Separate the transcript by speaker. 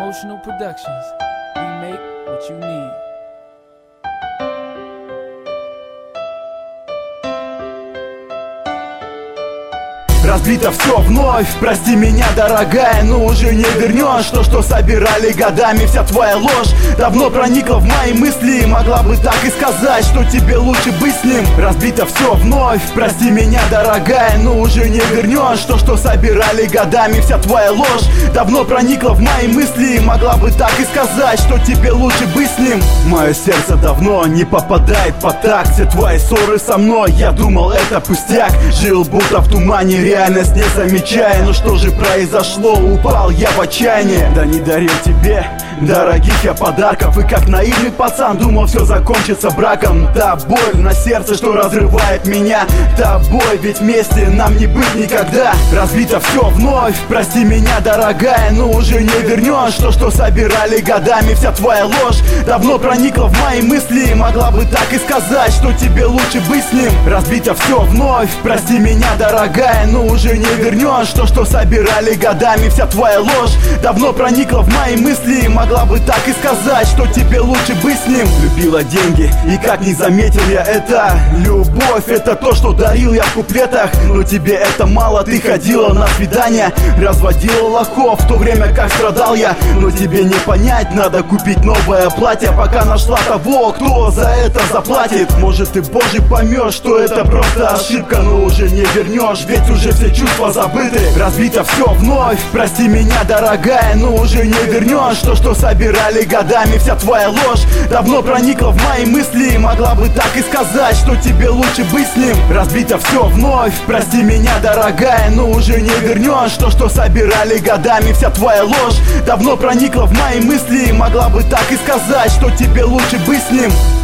Speaker 1: Emotional Productions. We make what you need.
Speaker 2: Разбито все вновь, прости меня, дорогая, но уже не вернешь то, что собирали годами. Вся твоя ложь давно проникла в мои мысли, могла бы так и сказать, что тебе лучше быть с ним. Разбито все вновь, прости меня, дорогая, но уже не вернешь то, что собирали годами. Вся твоя ложь давно проникла в мои мысли, могла бы так и сказать, что тебе лучше быть с ним. Мое сердце давно не попадает под такт, все твои ссоры со мной, я думал, это пустяк. Жил будто в тумане, реальность не замечая. Но что же произошло? Упал я в отчаяние. Да не дарил тебе дорогих я подарков, и как наивный пацан думал, все закончится браком. Та боль на сердце, что разрывает меня, та боль, ведь вместе нам не быть никогда. Разбито все вновь, прости меня, дорогая, но уже не вернешь то, что собирали годами. Вся твоя ложь давно проникла в мои мысли, могла бы так и сказать, что тебе лучше быть с ним. Разбито все вновь, прости меня, дорогая, но уже не вернешь то, что собирали годами. Вся твоя ложь давно проникла в мои мысли, могла бы так и сказать, что тебе лучше быть с ним. Любила деньги, и как не заметил я это. Любовь — это то, что дарил я в куплетах. Но тебе это мало, ты ходила на свидания, разводила лохов, в то время как страдал я. Но тебе не понять, надо купить новое платье, пока нашла того, кто за это заплатит. Может, ты, Боже, поймешь, что это просто ошибка, но уже не вернешь, ведь уже все чувства забыты. Разбито все вновь, прости меня, дорогая, но уже не вернешь то, что собирали годами. Вся твоя ложь давно проникла в мои мысли, могла бы так и сказать, что тебе лучше быть с ним. Разбито все вновь, прости меня, дорогая, но уже не вернешь то, что собирали годами. Вся твоя ложь давно проникла в мои мысли, могла бы так и сказать, что тебе лучше быть с ним.